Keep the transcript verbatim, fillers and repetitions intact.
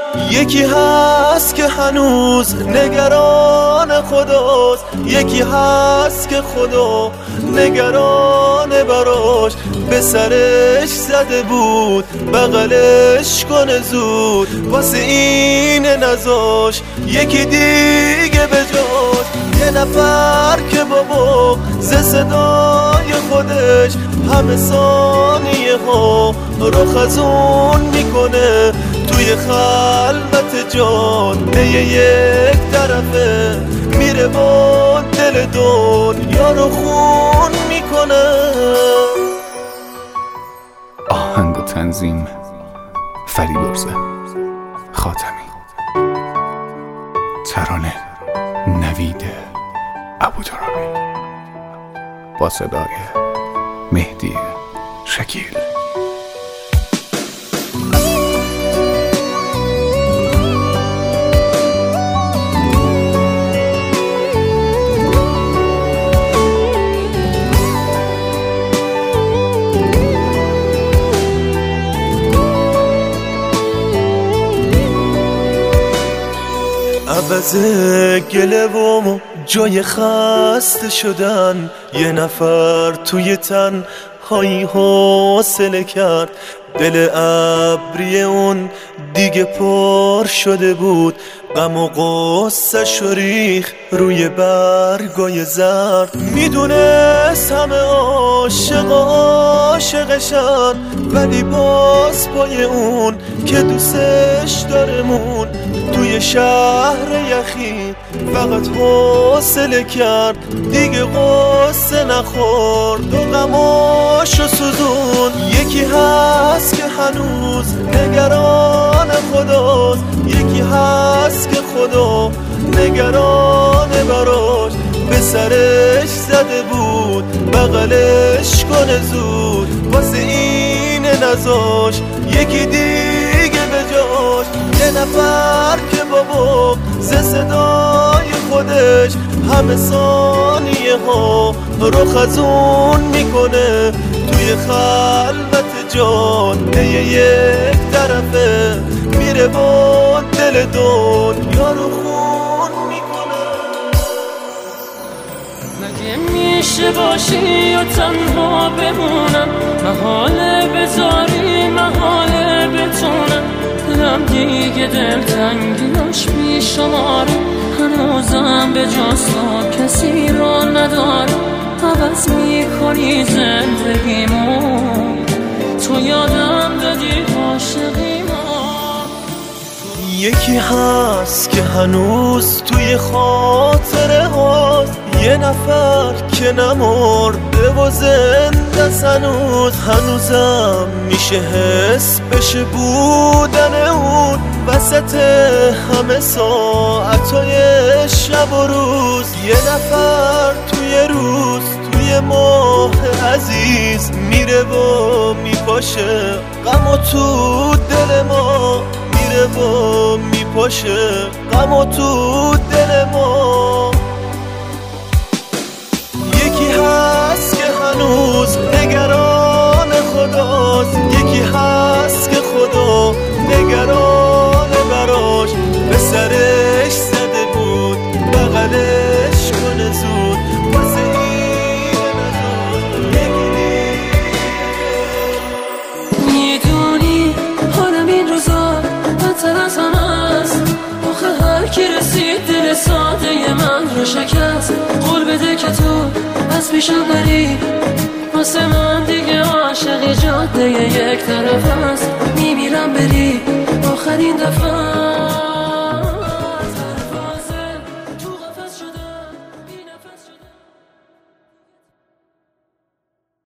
یکی هست که هنوز نگران خداست، یکی هست که خدا نگران براش. به سرش زده بود بغلش کنه زود، واسه این نزاش یکی دیگه به جاش. یه نفر که بابا ز صدای خودش همه ثانیه ها رو خزون میکنه توی خلوت جاده یک طرفه، میره با دل دنیا رو خون میکنه. آهنگ و تنظیم فریدرزه خاتمی، ترانه نوید ابوترابی، با صدای مهدی شکیل. عوض گله و جای خسته شدن، یه نفر توی تن هایی حاصله کرد. دل ابری اون دیگه پر شده بود، غم و غصه شریخ روی برگای زرد. میدونست همه عاشق عاشقشن، ولی باز پای اون که دوستش داره مون. توی شهر یخی فقط حوصله کرد، دیگه غصه نخورد و غماشو سوزون. یکی هست که هنوز نگران خداست، یکی هست که خدا نگران براش. به سرش زده بود بغلش کنه زود، واسه این نزاش یکی دیگه به جاش. یه نفر که بابا ز صدای خودش همه ثانیه ها رو خزون میکنه توی خلوت جاده یک طرفه، میره با دل دنیا رو خون میکنه. مگه میشه باشی و تنها بمونم، محاله بذاری محاله بتونم. دلم دیگه دلتنگیاش بی شماره، هنوزم به جز تو کسی رو نداره. عوض میکنی زندگیمو، تو یادم دادی عاشقیمو. یکی هست که هنوز توی خاطره هاست، یه نفر که نمرده و زنده هنوز. هنوزم میشه حس بشه بودن اون وسط همه ساعتای شب و روز. یه نفر توی روز توی ماه عزیز میره و میپاشه غم و تو دل ما، میره و میپاشه غم و تو دل ما. یکی هست که هنوز نگران خداست، یکی هست که خدا نگران براش. به سرش زده بود بغلش کنه زود، واسه این نزود یکی میدونی حالم این روزا بدتر از همه است. آخه هر کی رسید دل ساده من رو شکست. قول بده که تو از پیشم بری، واسه من دیگه عاشقی جاده یک طرف است. میمیرم بری آخرین دفعه.